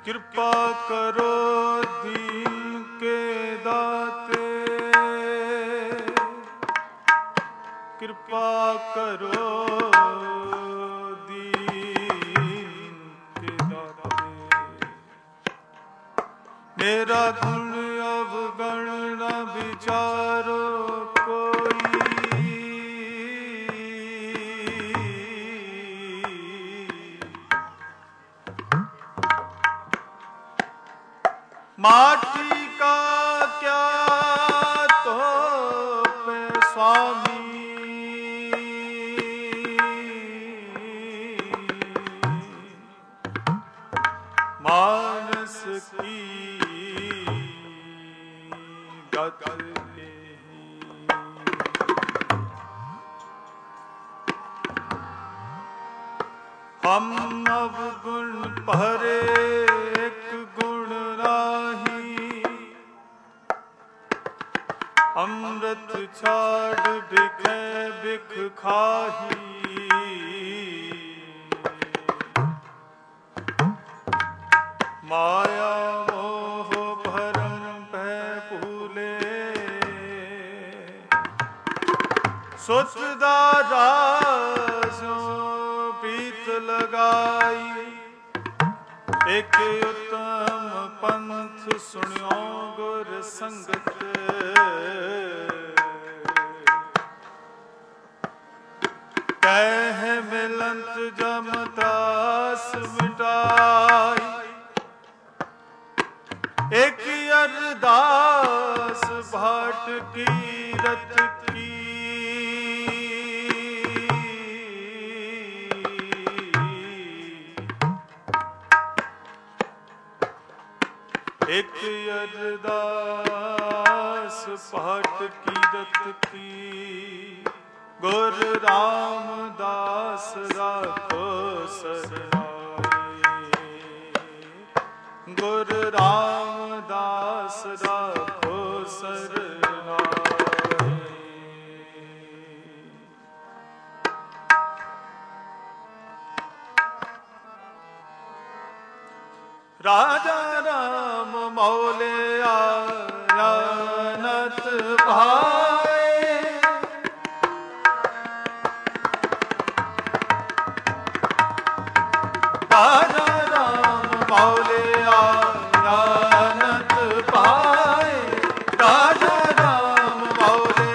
कृपा करो दीन के दाते, कृपा करो दीन के दाते। मेरा गुण अवगण न विचारो कोई, माटी का क्या तो पे स्वामी, मानस की गत हम अवगुण पहरे एक गुण राही, अमृत छाड़ बिखे बिख खाही। माया मोह भरम भय भूले, सुतदारा प्रीत लगाई। एक उत्तम पंथ सुनियो गुर संगत, कह मिलंत जम त्रास मिटाई। एक अरदास भाट की रत की, एक अरदास भाट की रत की। गुरु रामदास राखो सरनाई, गुरु रामदास राखो सरनाई। राजा राम मौले आनत भाई, राजा राम मौले आनत भाई, राजा राम मौले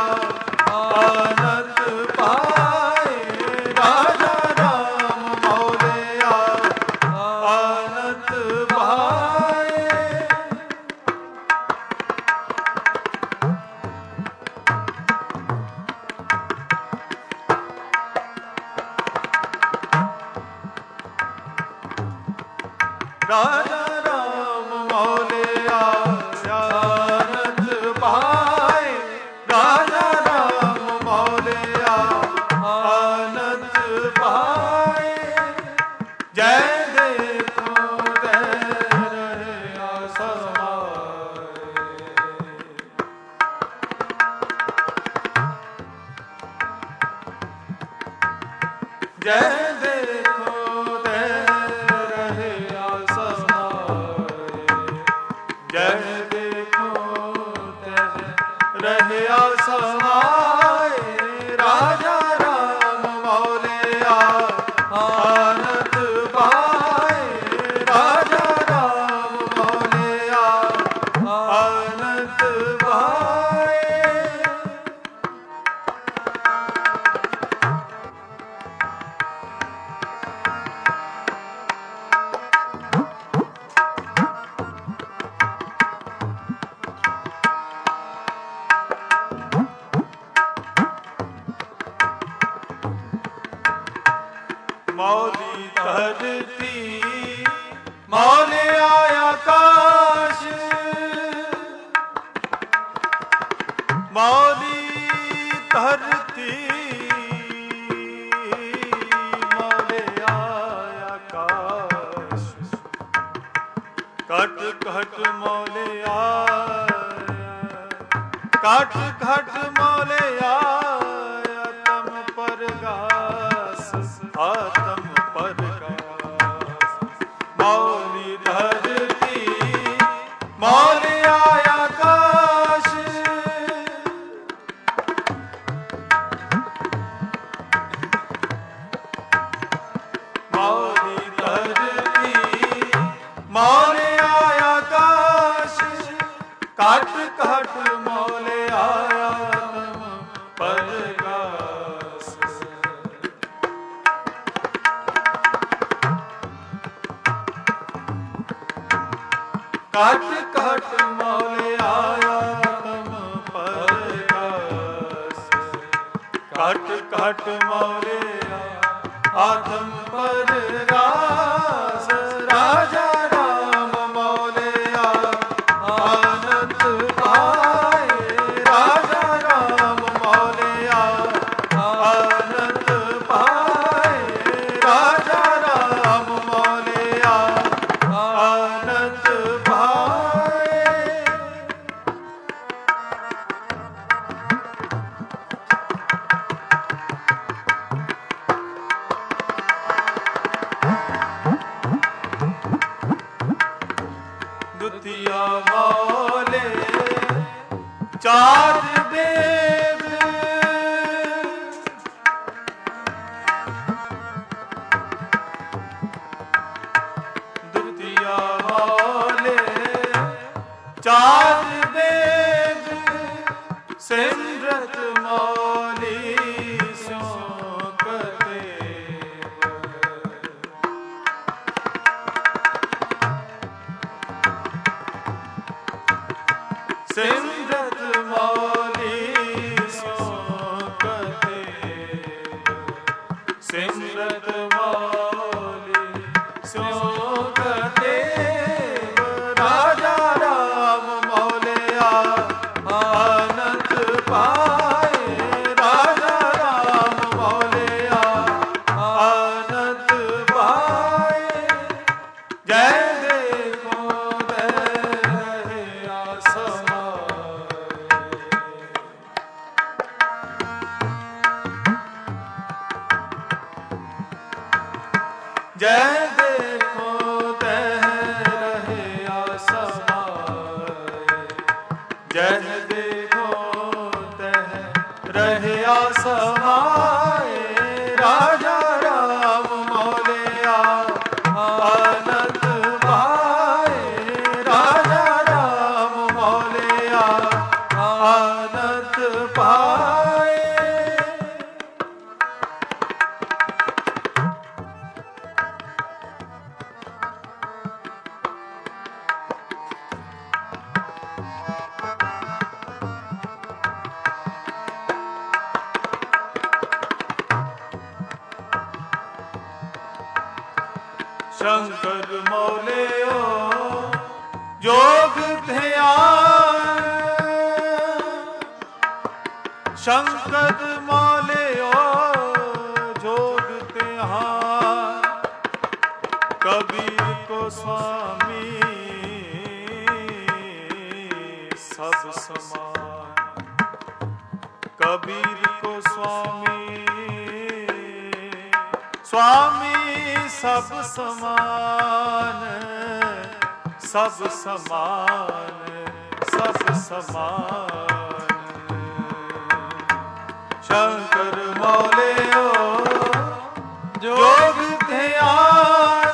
आनत भाई, राजा राम मौले आनत भाई। राजा राम मौले आनत भाई, राजा राम मौले आनत भाई। जय देखो दे रहे आसमां, जय देखो दे रहे जय देखो रहे आसमाए। राजा राम मौले आनत भाई, राजा राम मौले आनत भाई। मौली धरती मौले आकाश, मौली धरती मौले आकाश। कट कट मौले कट कट मौले आतम परगास, आतम परगास। मौली धरती ਘਟ ਘਟ ਮੌਲਿਆ ਆਤਮ ਪਰਗਾਸ ਘਟ ਘਟ ਮੌਲਿਆ ਆਤਮ ਪਰਗਾਸ ਰਾਜਾ ਰਾਮ ਮੌਲਿਆ ਆਨੰਦ ਪਾਏ ਰਾਜਾ ਰਾਮ ਮੌਲਿਆ ਆਨੰਦ ਪਾਏ ਰਾਜਾ ਰਾਮ ਮੌਲਿਆ ਆਨੰਦ ਪਾਏ। ਦੁਤੀਆ ਮੌਲੇ ਚਾਰ ਦੇਵ ਦੁਤੀਆ ਮੌਲੇ ਚਾਰ ਦੇਵ ਸਿਮਰਤ ਮੌਲੀ ਸੋ ਕਦੇਵ ਸਿਮਰਤ ਮੌਲੀ ਸੋ ਕਦੇਵ ਸਿਮਰਤ ਮੌਲੀ ਸੋ ਕਦੇਵ ਰਾਜਾ ਰਾਮ ਮੌਲਿਆ ਆਨੰਦ ਪਾਏ ਰਾਜਾ ਰਾਮ ਮੌਲਿਆ ਆਨੰਦ ਪਾਏ। ਜੈ ਦੇਖੋ ਦੇ ਰਹਿਆ ਸਮਾਏ ਜੈ ਦੇਖੋ ਤੈ ਰਹਿਆ ਸਮਾਏ ਜੈ ਦੇਖੋ ਤੈ ਰਹਿਆ ਸਮਾਏ ਰਾਜਾ ਰਾਮ ਮੌਲਿਆ ਆਨੰਦ ਪਾਏ ਰਾਜਾ ਰਾਮ ਮੌਲਿਆ ਆਨੰਦ ਪਾਏ। ਸ਼ੰਕਰ ਮੌਲਿਓ ਜੋਗ ਧਿਆਨ ਸ਼ੰਕਰ ਮੌਲਿਓ ਜੋਗ ਧਿਆਨ ਕਬੀਰ ਕੋ स्वामी सब समान कबीर को स्वामी स्वामी सब समान सब समान सब समान। शंकर मौलियो जोग ध्यान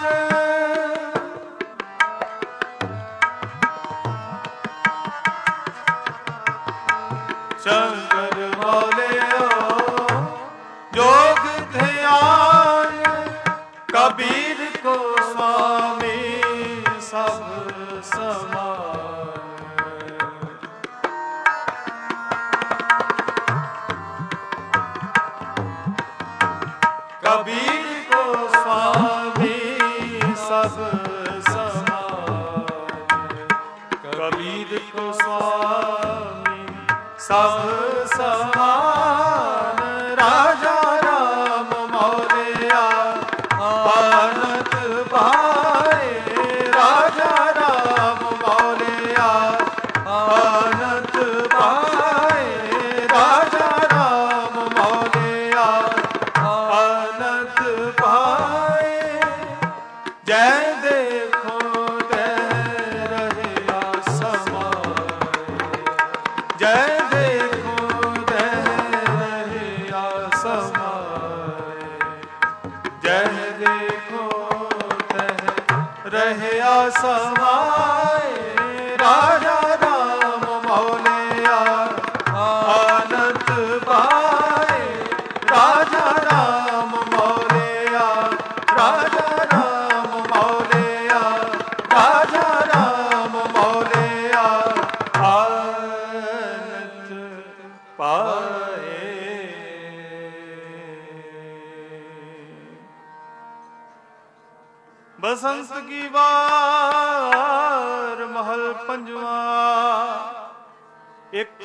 शंकर मौलियो जोग ध्यान कबीर को स्वामी सब समान। कबीर को स्वामी सब समान कबीर को स्वामी सब समान। राजा राम मौलिया आनंद पाए राजा राम मौलिया आनंद पाए राजा राम मौलिया आनंद पाए। जय देखो तै रहया समाए जय देखो तै रहया समाए जय देखो तै रहया समाए। राजा राम मौलिया आनंद पाए राजा राम मौलिया राजा राम मौलिया राजा राम मौलिया बसंत की वार महल पंजवा, एक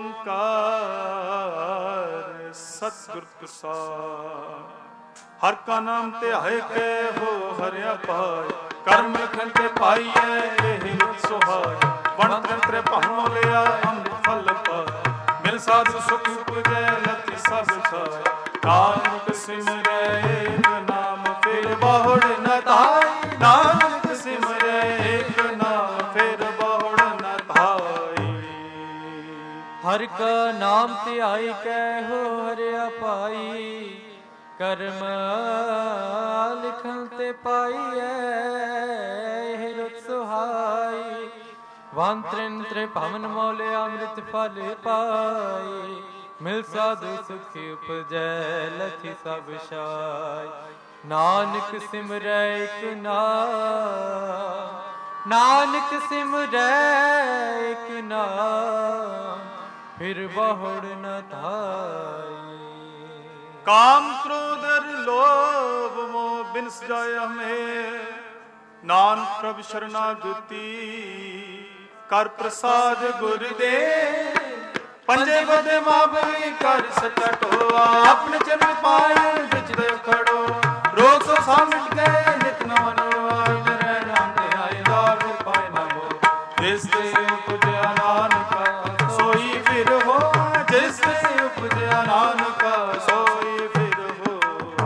ओंकार सतगुर प्रसाद। हर का नाम ते है के हो हरिया पाय, कर्म लखन ते पाइए एहि रुत सुहाय। बण तंत्र भावों लिया अमृत फल पाय, मिल साधु सुख उपजै लति सब छाय। नानक सिमरै एक नाम फिर बहुड़ न धाय, नानक सिमरै एक नाम फिर बहुड़ न धाय। हर का नाम ध्याई कहो हरिया पाई, कर्म लिखन ते पाइए रुत सुहाई। वन त्रिंत्र भवन मौले अमृत फल पाई, मिल साधु सुखी उपजै लथि सब छाय। नानक सिमरै एक नाम, नानक सिमरै एक नाम, फिर बहुड़ न धाई। काम क्रोध लोभ मोह बिनस जाय हमें, नानक प्रभु शरणागति कर प्रसाद गुर दे। पंजे बदे माबली कर सचा टोआ, अपने चरण पाए बिच दे खड़ो। रोग सो सा मिट गए नित नवा नवा, मेरे नाम ते आएगा फिर पाए ना हो। जिस ते उपजया नानका सोई फिर हो, जिस ते उपजया नानका सोई फिर हो।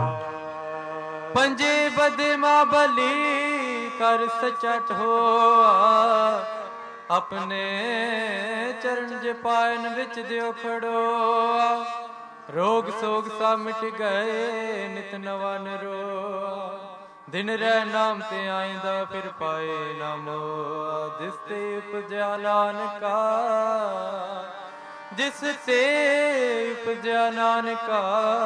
पंजे बदे माबली कर सचा टोआ, अपने चरण जे पायन विच दियो खड़ोआ। रोग सोग सा मिट गए नित नवा नरोआ, दिन रह नाम ते आइंदा फिर पाए ना मोआ। जिस ते उपजया नानका, जिस ते उपजया नानका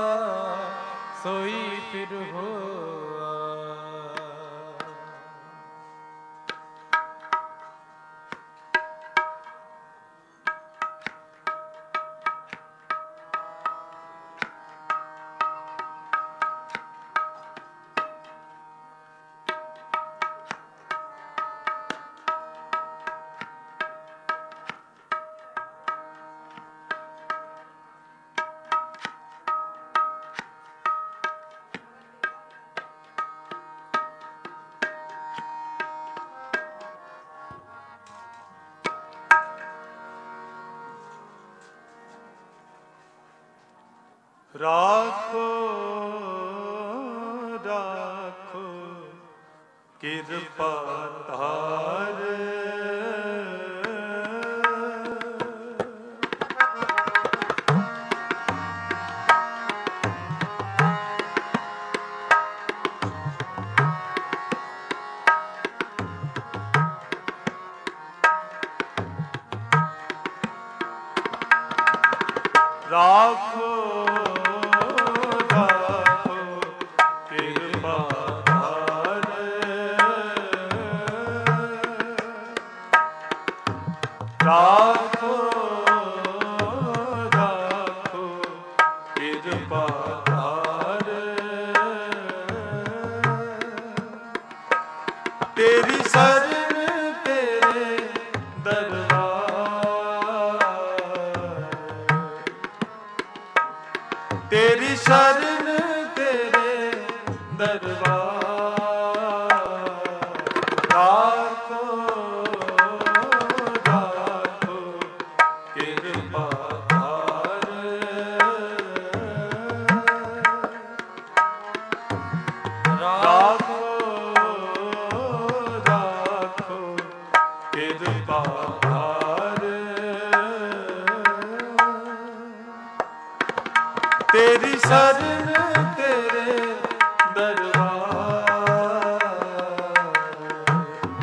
सोई फिर होआ। राखो राखो किरपा तार, राखो राखो राखो किरपा तार। तेरी शरण तेरे दरबार, तेरी शरण तेरे दरबार। राखो राखो किरपा तार, राखो राखो किरपा तार। तेरी शरण तेरे दरबार,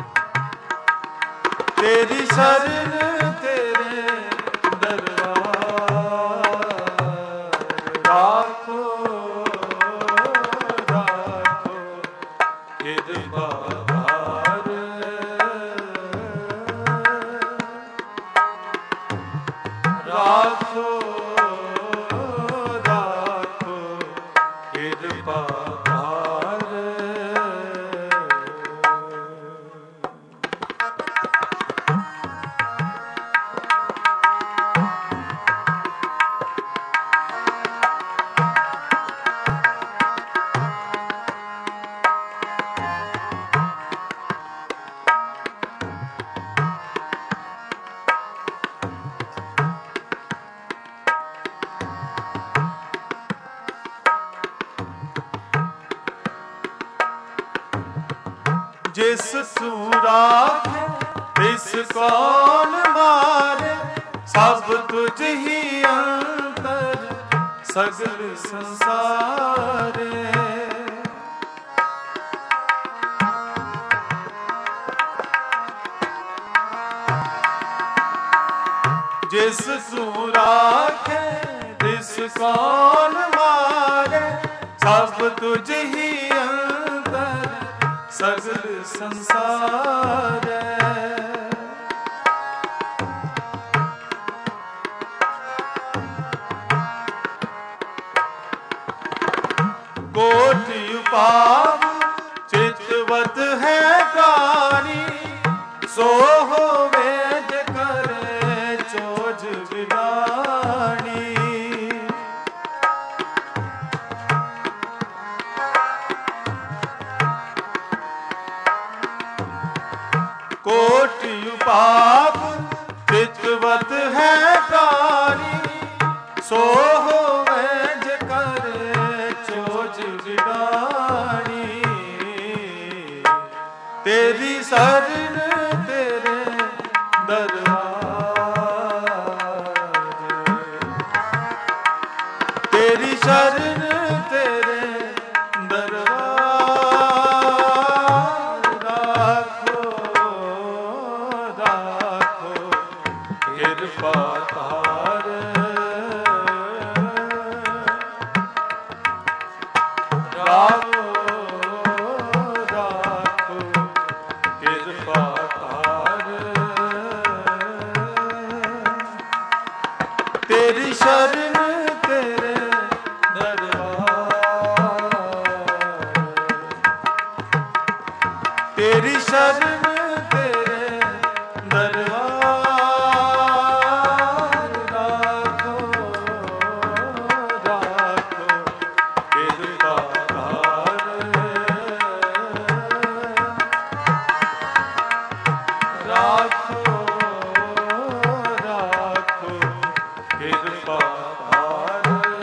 तेरी शरण तेरे दरबार। राखो राखो किरपा तार, राखो जिस तू राखे तिस कौन मारे, सब तुझ ही अंतर सगल संसारे। जिस तू राखे तिस कौन मारे, सब तुझ ही अंतर सगल संसार। कोटि उपाय चितवत है प्राणी, सो होवे जे करे चोज विदानी। कोटि उपाय चितवत है प्राणी, सो होवे जे करे चोज विदानी। तेरी शरण तेरे दरबार, तेरी शरण तेरे दरबार। राखो राखो कृपा तार, राखो राखो कृपा तार। तेरी शरण तेरे दरबार, तेरी शरण तेरे दरबार। राखो राखो कृपा तार, राखो राखो कृपा तार।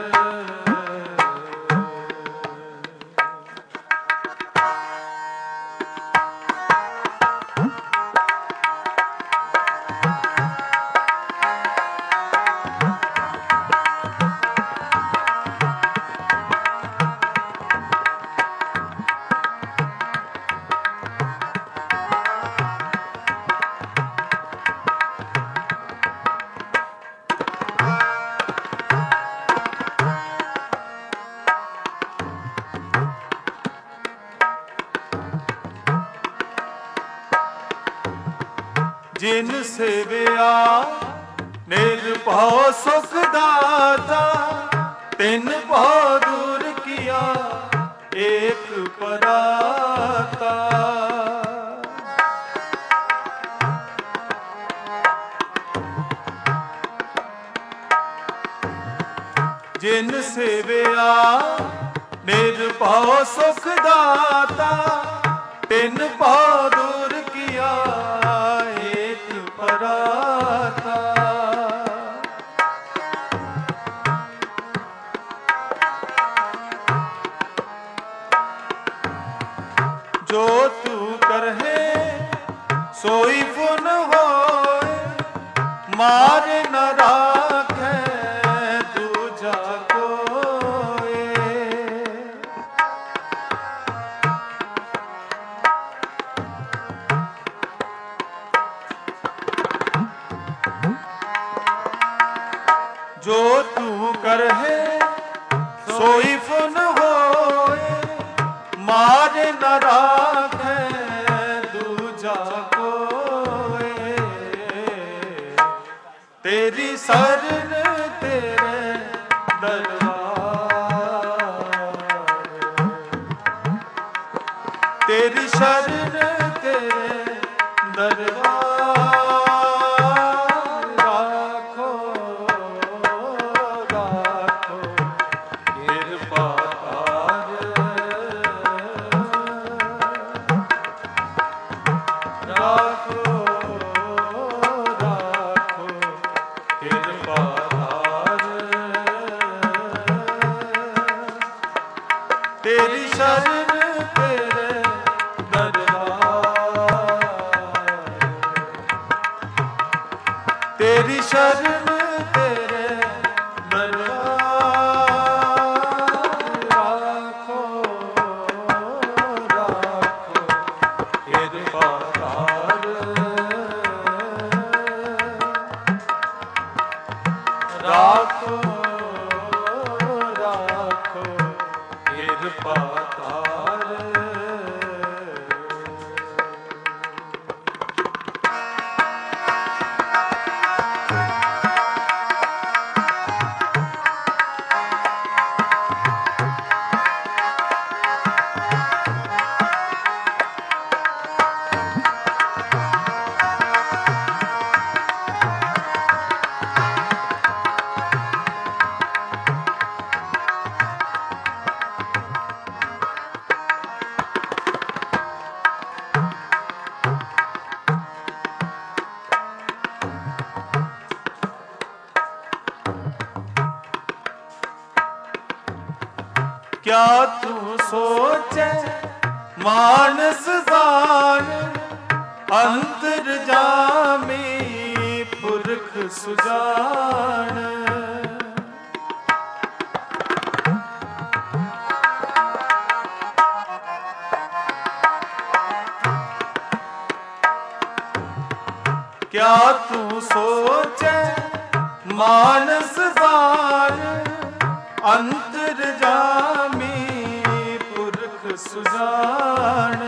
जिन सेविया निर्भव सुख दाता, तिन भव दूर किया एक पराता। जिन सेविया निर्भव सुख दाता, तिन भव दूर किया एक पराता। जो तू करहे सोई पुन होए, मारे न राखे दूजा कोए। जो तू करहे सोई पुन होए, मारे न राखे दूजा कोए। तेरी शरण तेरे दरबार, तेरी शरण तेरे दरबार। राखो राखो कृपा तार, राखो राखो कृपा तार। तेरी शरण तेरे दरबार, क्या तू सोचे मानस जान, अंतर जामी पुरख सुजान। क्या तू सोचे मानस जान, अंतर जामी पुरख सुजान।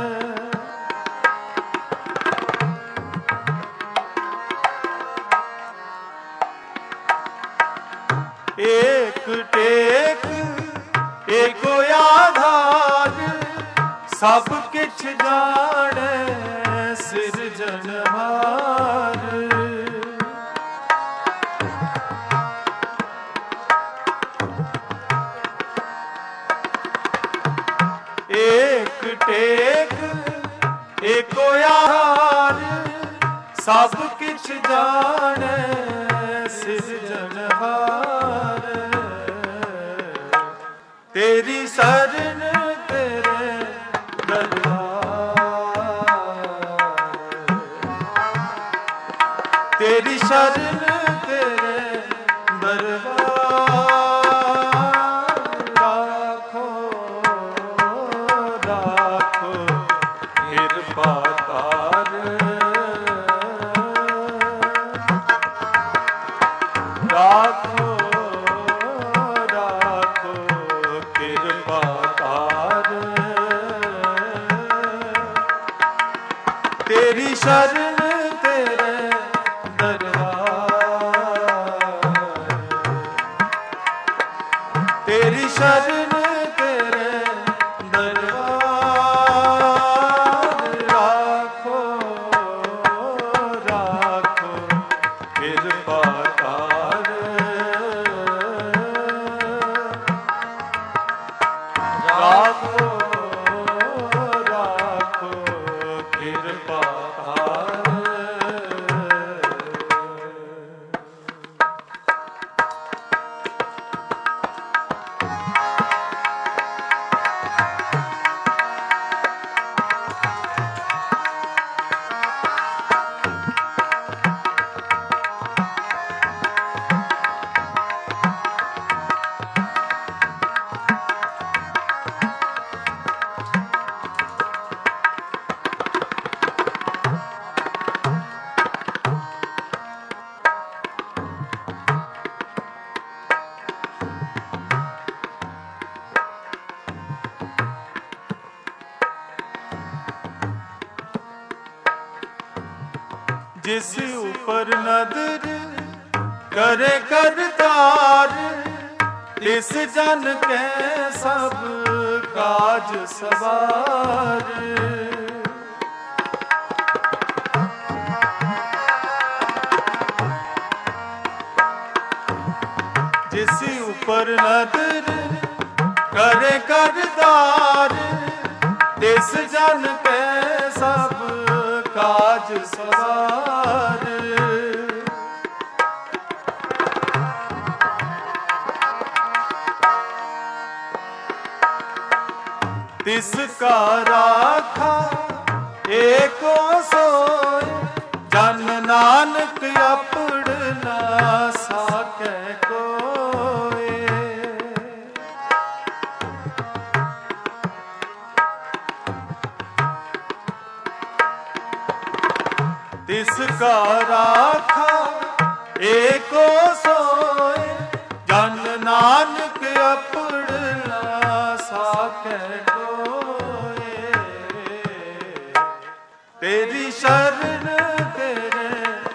एक टेक एको आधार, सब किछ जाने सिरजनहार। एक टेक एको आधार, सब किछ जाने सिरजनहार। तेरी शरण तेरे दरबार, तेरी शरण तेरे दरबार। राखो राखो कृपा तार, राखो राखो कृपा तार। तेरी शरण तेरे दरबार, तेरी शरण तेरे दरबार। राखो राखो कृपा तार, राखो राखो कृपा तार। जिस ऊपर नदर करे करतार, तिस जन के सब काज सवार। जिस ऊपर नदर करे करतार, तिस जन के सब काज सवार। तिसका राखा एको सोय, जन नानक अपड़ना साकै कोय। तिसका राखा एको सोय, जन नानक अपड़ना साकै कोय। तेरी शरण तेरे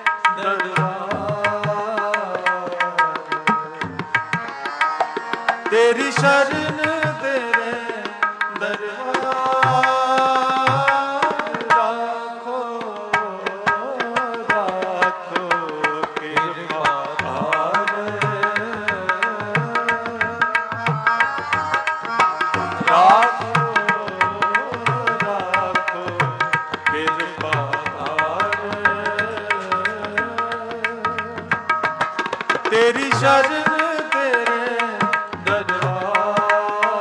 दरबार, तेरी शरण तेरे दरबार। राखो राखो कृपा तार, राखो राखो कृपा तार। तेरी शरण तेरे दरबार,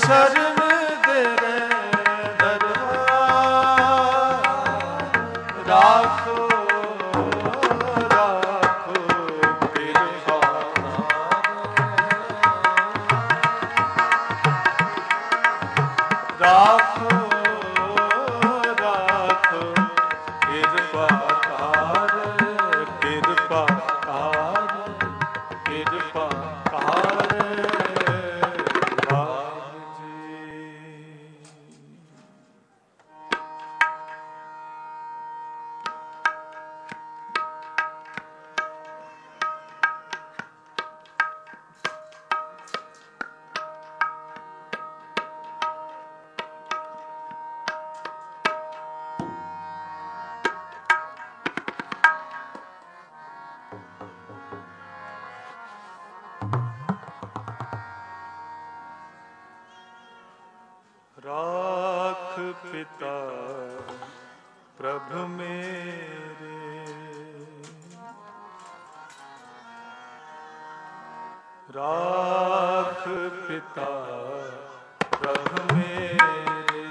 शरण तेरे दरबार, राखो राखो कृपा, राखो राखो कृपा कार, कृपा कार, कृपा कार बाबू राख पिता प्रभु मेरे, राख पिता प्रभु मेरे,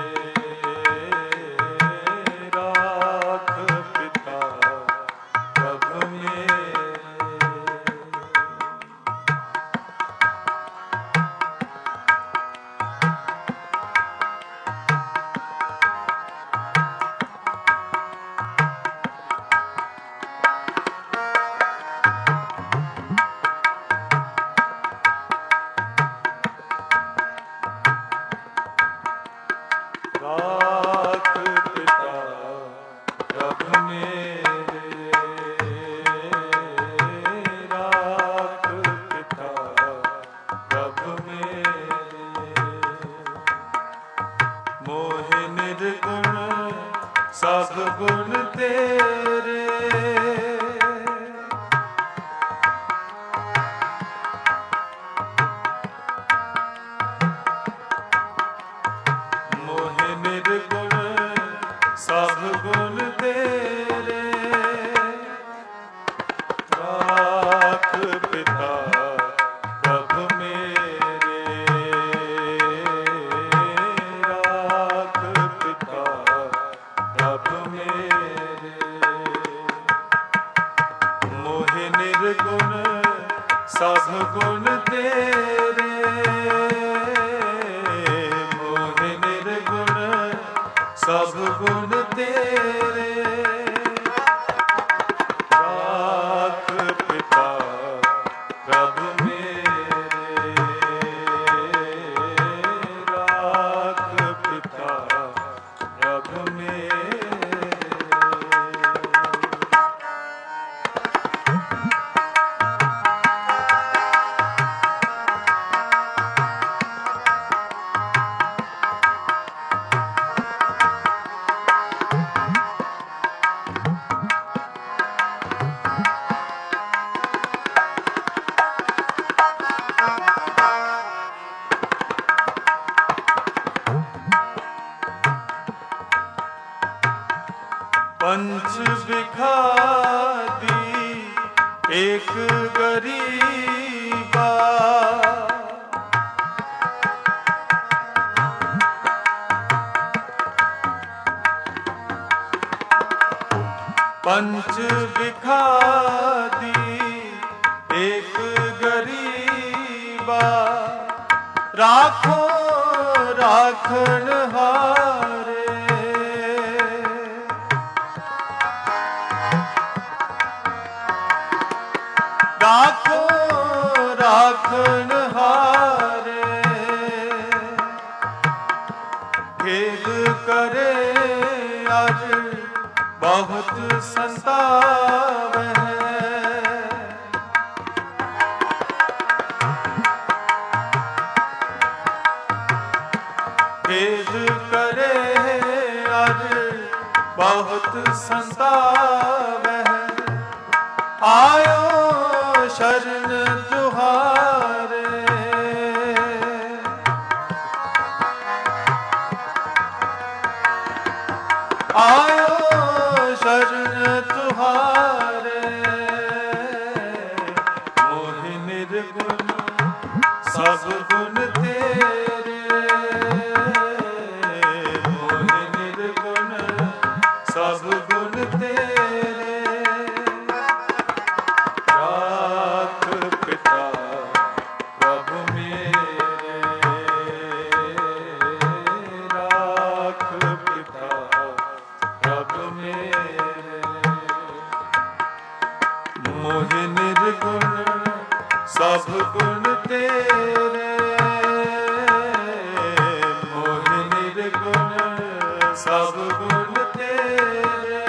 राख पिता प्रभु मेरे, राख पिता प्रभु मेरे, राख पिता प्रभु मेरे, मोहि निर्गुण सब गुण तेरे, निर्गुण सब गुण तेरे, राख पिता प्रभु मेरे, राख पिता प्रभु मेरे, मोहि निर्गुण सब गुण तेरे, सब गुण तेरे, राख पिता प्रभु मेरे, राख पिता प्रभु मेरे, पंच भिखारी एक गरीबा, पंच भिखारी एक गरीबा, राखो राखन हारे, राखो राखन हारे, खेद करे आज बहुत संताप है, खेद करे आज बहुत संताप है, आयो शरण तुहारे, आयो शरण तुहारे, मोहि निर्गुण सब गुण तेरे, मोहि निर्गुण सब गुण तेरे, मोहि निर्गुण सब गुण तेरे,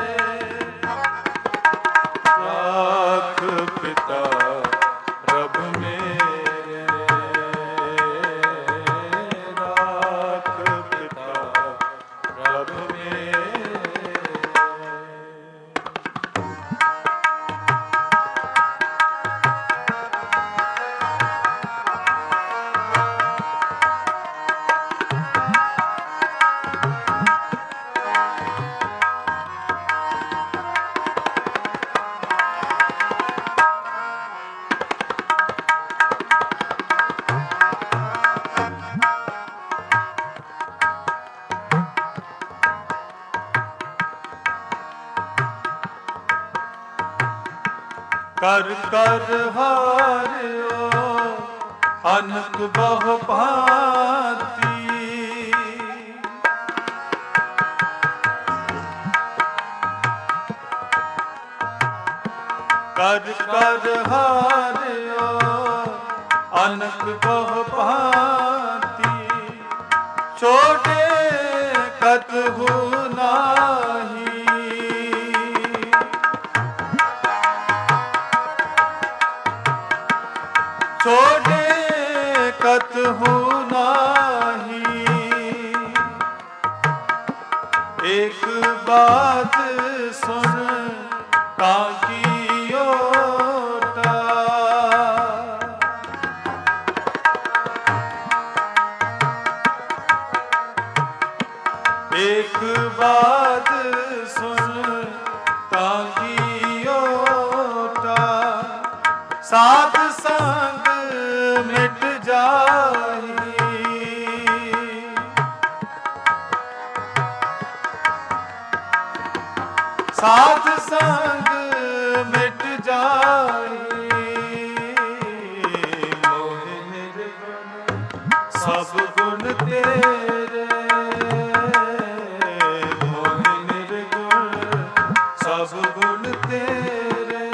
राख पिता प्रभु मेरे, राख पिता प्रभु मेरे। कर कर हारियो अनक बहु भांति, कर कर हारियो अनक बहु भांति, छोटे कतहु नाही, छोटे कतहु नाही, एक बात सुन ताकी ओटा, एक बात सुन ताकी ओटा, साथ संग मिट जाही, साथ संग मिट जाही, मोहि निर्गुण सब गुण तेरे, मोहि निर्गुण सब गुण तेरे,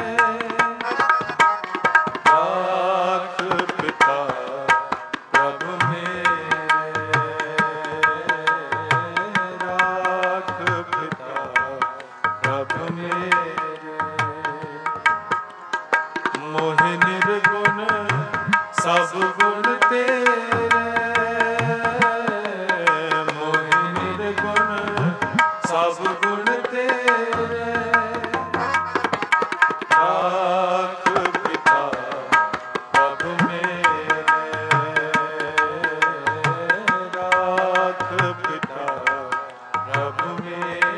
राख पिता प्रभु मेरे, राख पिता प्रभु मेरे, मोहि निर्गुण सब गुण तेरे, मोहि निर्गुण सब गुण तेरे, राख पिता प्रभु मेरे, राख पिता प्रभु मेरे।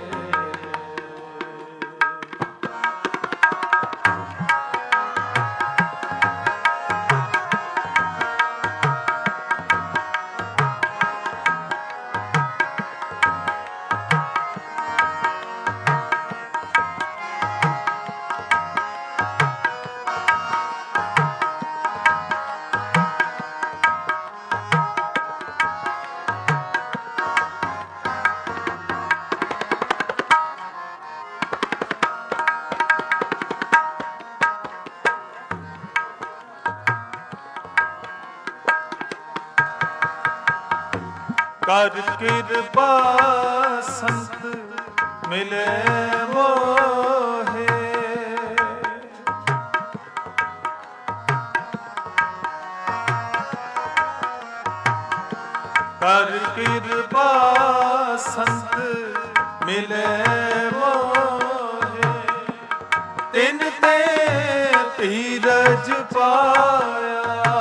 कर कृपा संत मिले मोहे, कर कृपा संत मिले मोहे, तिन ते धीरज पाया,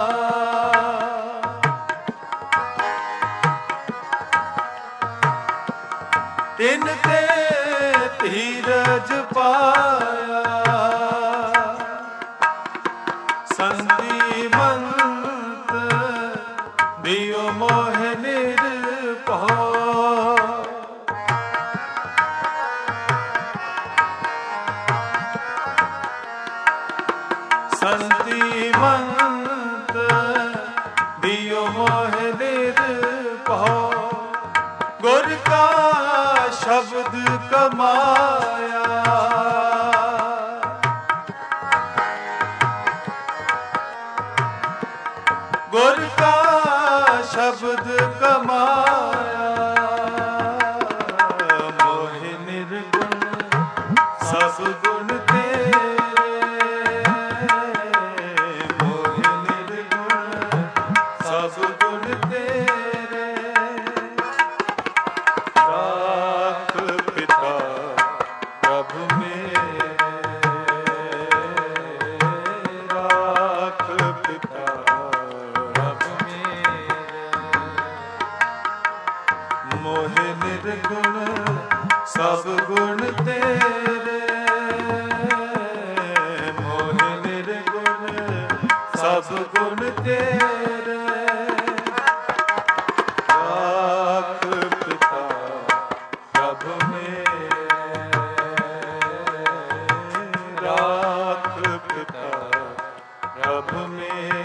तिन ते धीरज पाया, संधिमंत दियो मोह निर्भय, संधिमंत दियो मोह निर्भय, गुर का शब्द कमाया, गुर का शब्द कमाया, मोहि निर्गुण सब गुण तेरे, मोहि निर्गुण सब गुण तेरे। राख पिता प्रभु मेरे, राख पिता प्रभु मेरे। मोहि निर्गुण सब गुण तेरे, मोहि निर्गुण सब गुण तेरे। राख पिता प्रभु मेरे, राख पिता प्रभु मेरे।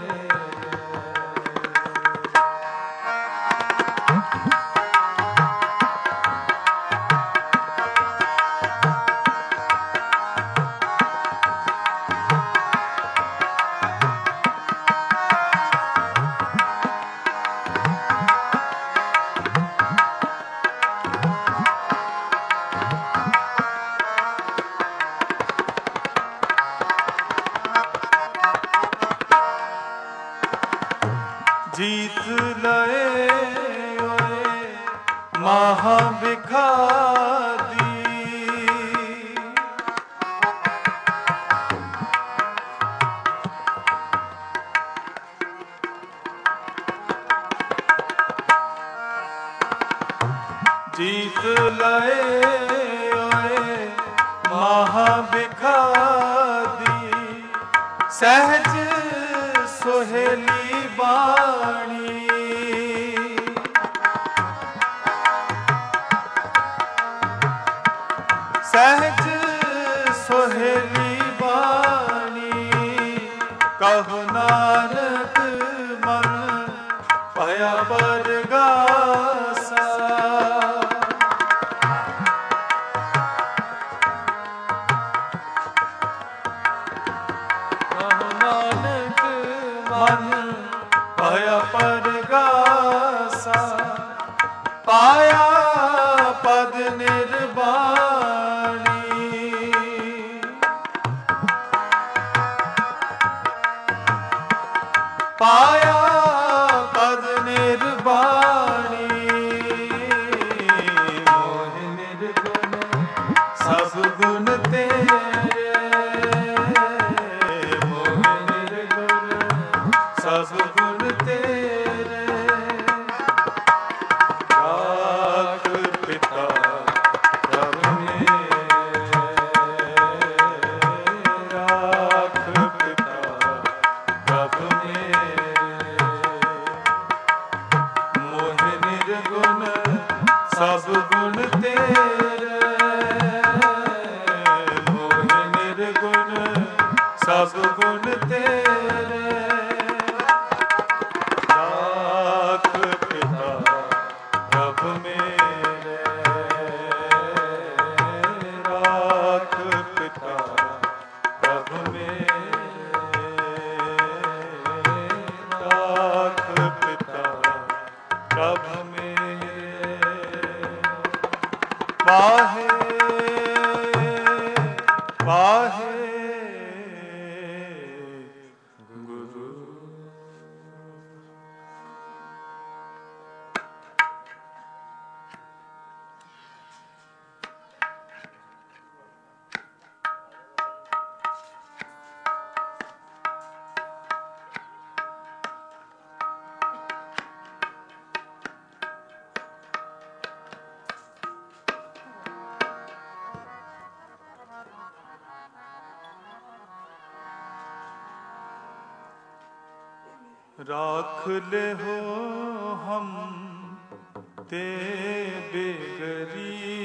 जीत लए ओए महाभिखारी, जीत लए ओए महाभिखारी। सहज सोहेली बाणी, सहज सोहेली बाणी। कहु नानक मन पया बरगासा, मन पाया परगासा। पाया पद निर्वाणी, पाया पद निर्वाणी। मोहि निर्गुण सब गुण तेरे, सब गुण तेरे। राख पिता प्रभु मेरे, राख पिता प्रभु मेरे। मोहि निर्गुण सब गुण तेरे, मोहि निर्गुण सब गुण तेरे। राख पिता प्रभु मेरे, राख पिता प्रभु मेरे, राख पिता प्रभु मेरे। वाहे वाहे गुरु। राख ले हो हम ते बेगरी,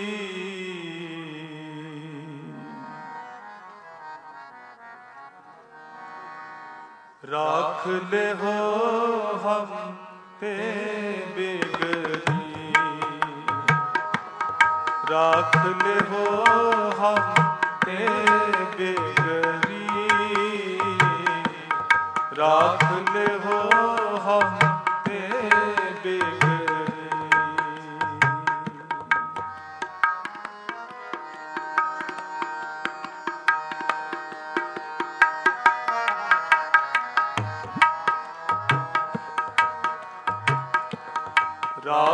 राख ले हो हम ते बेगरी, राख ले हो हम ते बेगरी, राख ले हो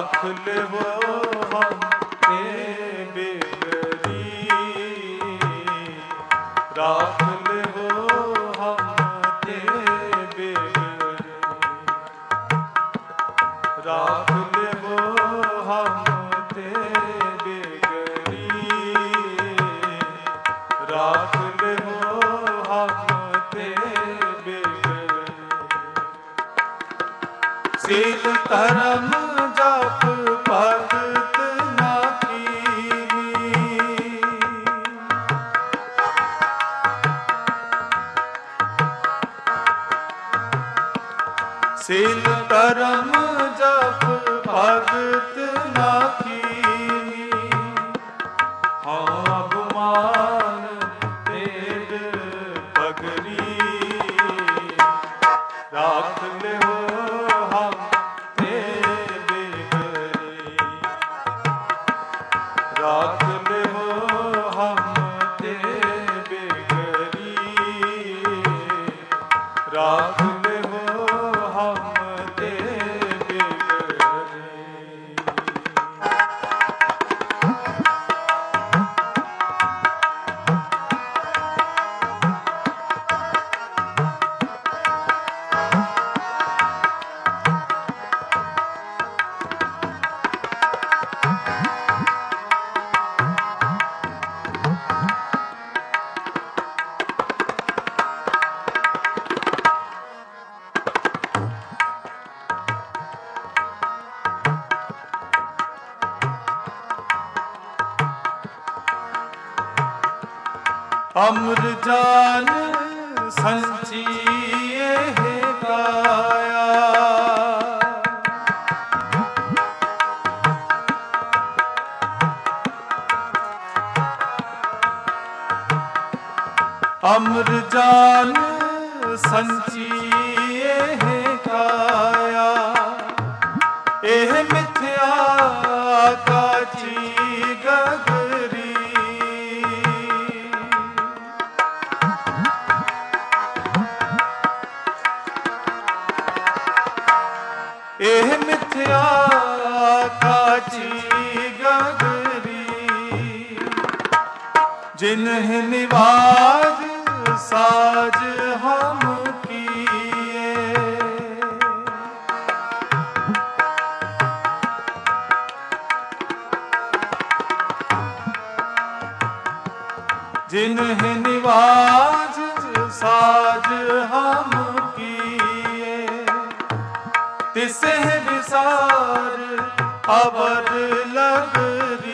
राख ले वो हम ते बिगड़ी, राख ले वो हम ते बिगड़ी, राख ले वो हम ते बिगड़ी, राख ले वो हम ते बिगड़ी। सील धर्म जप भगत ना कीनी, सील धर्म जप भगत ना कीनी, हाँ गुमान तेज पगड़ी, राख ले हम ते बिगड़ी, राख ले हम ते बिगड़ी, राख ले हम ते बिगड़ी। अमर जान संचिए है काया, अमर जान संचिए है काया, एह मिथ्या काची गगरी, एह मिथ्या काची गगरी, जिन्ह निवाज साज हम किए, जिन्ह निवाज साज हम किए, तिसे विसार अवर लगरी,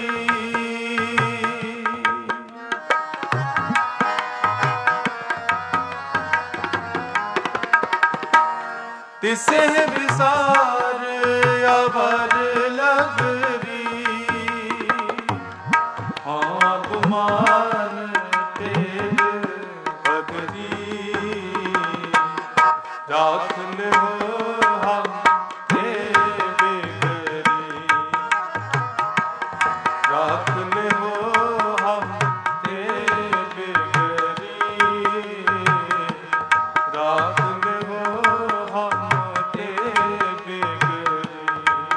तिसे विसार अवर लगरी, हाँ गुमान तेज पगड़ी, राख ले हम ते बिगड़ी, राख ले हम ते बिगड़ी, राख ले हम ते बिगड़ी।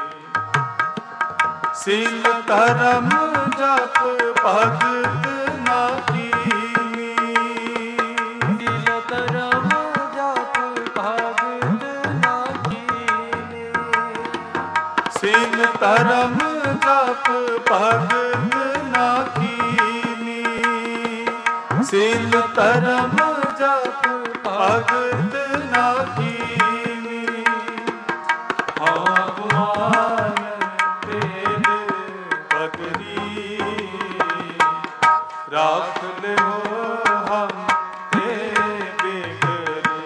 सील धर्म जप भगत ना कीनी, सील धर्म जप भगत ना कीनी, सील धर्म जप भगत ना कीनी, सील धर्म जप भगत ना कीनी, हाँ गुमान तेज पगड़ी, राख ले हम ते बिगड़ी,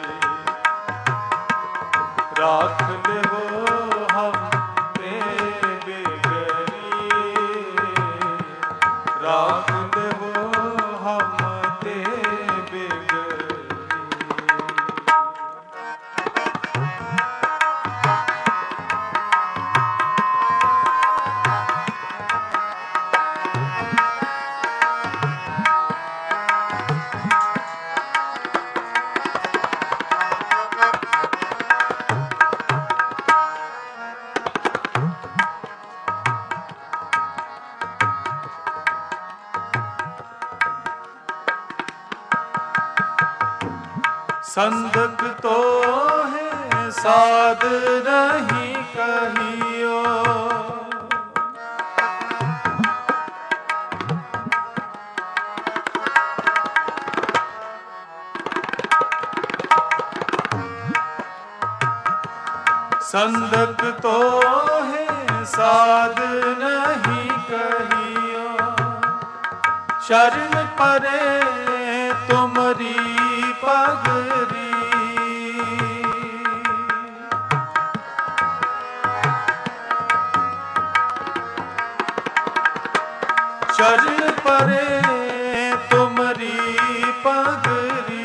राख ले हम ते बिगड़ी, राख ले हम ते बिगड़ी। संदक तो है साध नहीं कहियो, संदक तो है साध नहीं कहियो, शरण परे तुमरी पगरी, शरण परे तुमरी पगरी,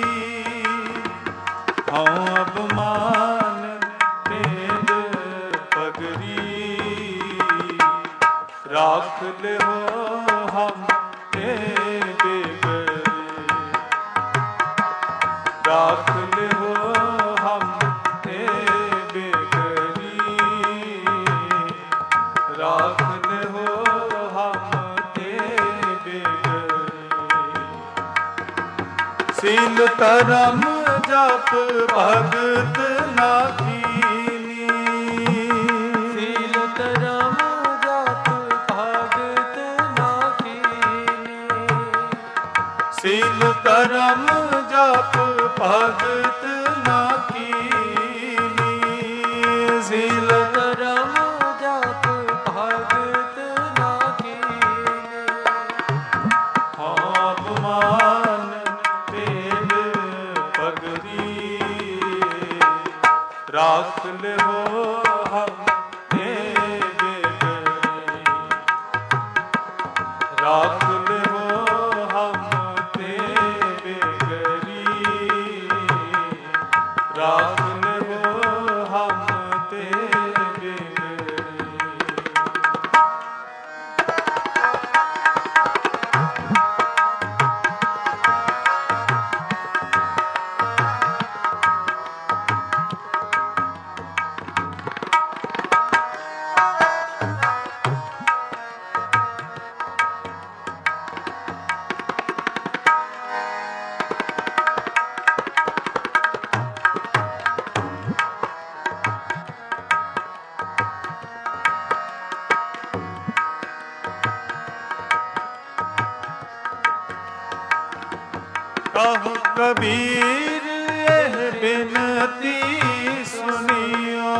हाँ अब मान तेज पगरी, राख ले हो हम तेरे राख ले हो हम तेरे बेगरी, राख ले हो हम तेरे बेगरी, सील करम जप भगत ना कीनी, सील करम जप भगत ना कीनी, सील करम जप भगत ना कीनी, सील करम जप भगत ना कीनी, हाँ मान तेल पगरी, राख ले हो हम तेरे बेगरी, राख ले हो हम तेरे बेगरी, राख ले हो हम तेरे बेगरी। कहो कबीर यह बिनती सुनियो,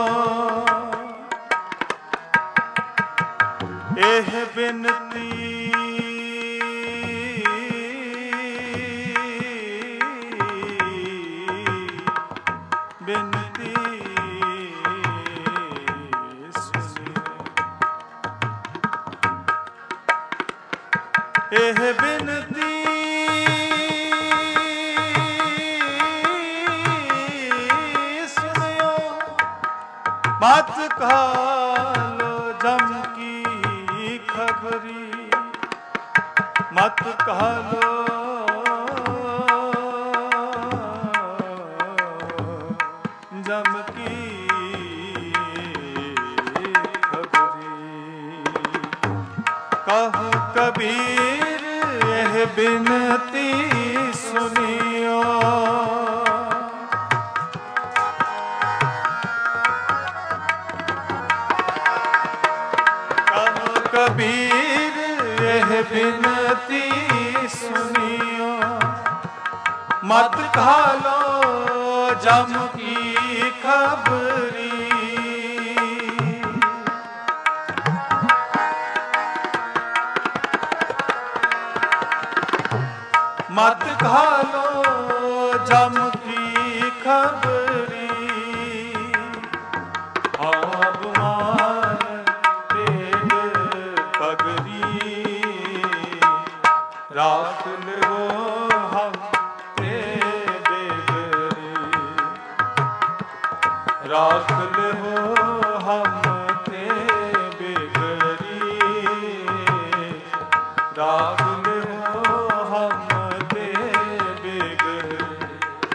यह बिनती बिनती सुनियो, यह बिनती मत खालो जम की खबरी, मत खालो जम की खबरी, कहो कबीर यह बिनती सुनियो, कबीर यह बिनती सुनियो, मत खालो जम की खबरी, मत खालो जम की खबरी, अब मान राख ले हो हम तेरे बेगरी, राख ले हो हम तेरे बेगरी, राख ले हो हम तेरे बेगरी,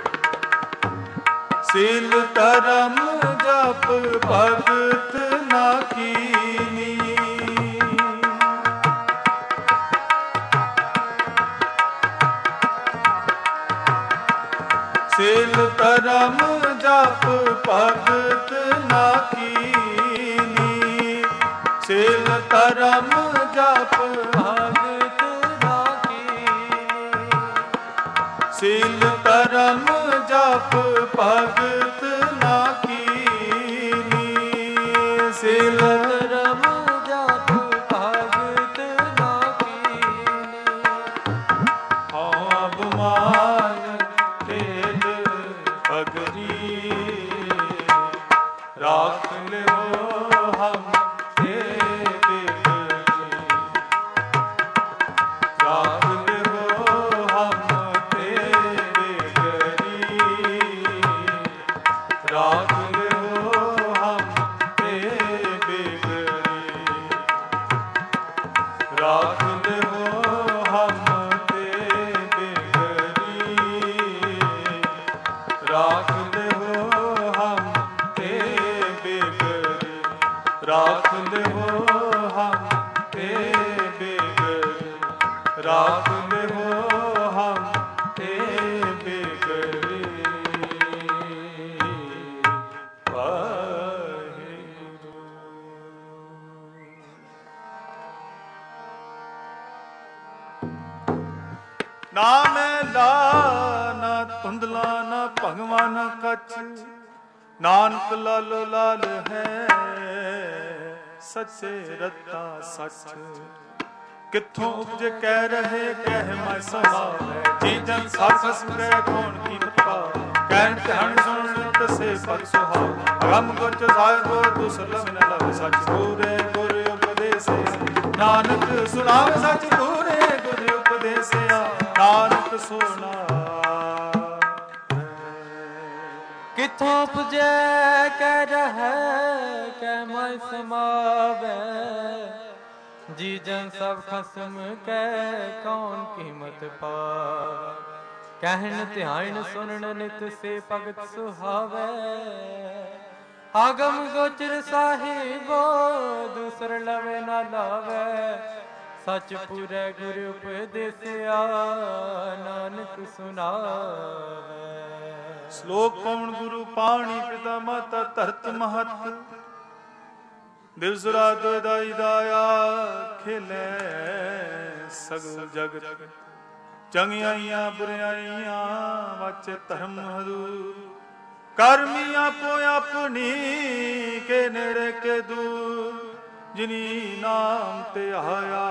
सील करम जप भगत ना कीनी, ਸੀਲ ਧਰਮ ਜਪ ਭਗਤ ਨਾ ਕੀਨੀ, ਸੀਲ ਧਰਮ ਜਪ ਭਗਤ ਨਾ ਕੀਨੀ, ਸੀਲ ਧਰਮ ਜਪ ਭਗਤ ਨਾ ਕੀਨੀ, ਸੀਲ ਧਰਮ ਜਪ ਭਗਤ ਨਾ ਕੀਨੀ। ਹਉ ਅਭਿਮਾਨ ਤੇਜ ਪਗਰੀ, ਰਾਖ ਲਿਓ ਹਮ ਤੇ ਬਿਗੜੀ, ਰਾਖ ਲਿਓ ਹਮ ਤੇ ਬਿਗੜੀ, ਰਾਖ ਲਿਓ ਹਮ ਤੇ ਬਿਗੜੀ, ਰਾਖ ਲਿਓ ਹਮ ਤੇ ਬਿਗੜੀ, ਰਾਖ ਲਿਓ ਹਮ ਤੇ ਬਿਗੜੀ, ਰਾਖ ਲਿਓ ਹਮ ਤੇ ਬਿਗੜੀ, ਰਾਖ ਲਿਓ ਹਮ ਤੇ ਬਿਗੜੀ। ਵਾਹਿਗੁਰੂ। ਨਾ ਮੈਲਾ ਨਾ ਧੁੰਦਲਾ ਨਾ ਭਗਵਾਨ ਕਛ, ਨਾਨਕ ਲਾਲੋ ਲਾਲ ਹੈ ਸੱਚੇ ਰਤਾ ਸੱਚ। ਕਿੱਥੋਂ ਉਪਜੇ ਕਹਿ ਰਹੇ ਕਹਿ ਮੈਂ ਸਮਾਵੈ, ਜੀ ਜਨ ਸਾਖਸ ਕਹਿ ਕੌਣ ਕੀ ਪਤਾ, ਕਹਿਣ ਧਿਆਨ ਸੁਣ ਤਸੇ ਪਤ ਸੁਹਾਵ, ਅਗਮ ਗੁਚ ਸਾਹਿਬੋ ਦੁਸਲਭ ਨ ਲਭ, ਸੱਚ ਪੂਰੇ ਗੁਰ ਉਪਦੇਸਿਆ, ਨਾਨਕ ਸੁਣਾਵੇ ਸੱਚ ਪੂਰੇ ਗੁਰ ਉਪਦੇਸਿਆ, ਨਾਨਕ ਸੁਣਾ। ਕਿੱਥੋਂ ਉਪਜੈ ਕਹਿ ਰਹੈ ਕਹਿ ਮੈਂ ਸਮਾਵੈ, ਜੀ ਜਨ ਸਭ ਖਸਮ ਕਹਿ ਕੌਣ ਕੀਮਤ ਪਾਵੈ, ਕਹਿਣ ਧਿਆਨ ਸੁਣਨ ਨਿਤ ਸੇ ਭਗਤ ਸੁਹਾਵੈ, ਆਗਮ ਗੋਚਰ ਸਾਹਿਬੋ ਦੂਸਰ ਲਵੇ ਨਾ ਲਾਵੈ, ਸਚ ਪੂਰੈ ਗੁਰ ਉਪਦੇਸਿਆ, ਨਾਨਕ ਸੁਣਾਵੈ। ਸ਼ਲੋਕ ਪਵਨ ਗੁਰੂ ਪਾਣੀ ਪਿਤਾ ਮਾਤਾ ਧਰਤ ਮਹਤ, ਦਿਵਸ ਰਾਤ ਦਾਈ ਦਾਇਆ ਖੇਲੇ ਸਗਲ ਜਗਤ, ਚੰਗਿਆਈਆਂ ਬੁਰਿਆਈਆਂ ਵਾਚੇ ਧਰਮ ਹਦੂਰ, ਕਰਮੀ ਆਪੋ ਆਪਣੀ ਕੇ ਨੇੜੇ ਕੇ ਦੂਰ, ਜਿਨੀ ਨਾਮ ਤੇ ਆਇਆ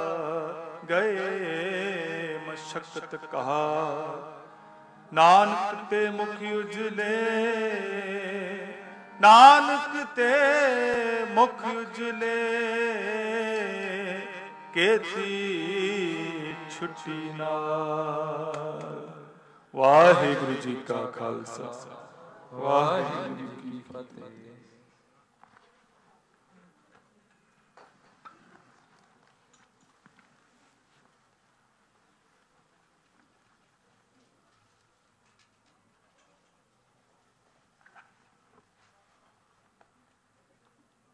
ਗਏ ਮਸ਼ਕਤ ਕਹਾ, ਨਾਨਕ ਤੇ ਮੁਖ ਉਜਲੇ, ਨਾਨਕ ਤੇ ਮੁਖ ਉਜਲੇ, ਕੇਤੀ ਛੁੱਟੀ ਨਾਲ। ਵਾਹਿਗੁਰੂ ਜੀ ਕਾ ਖਾਲਸਾ, ਵਾਹਿਗੁਰੂ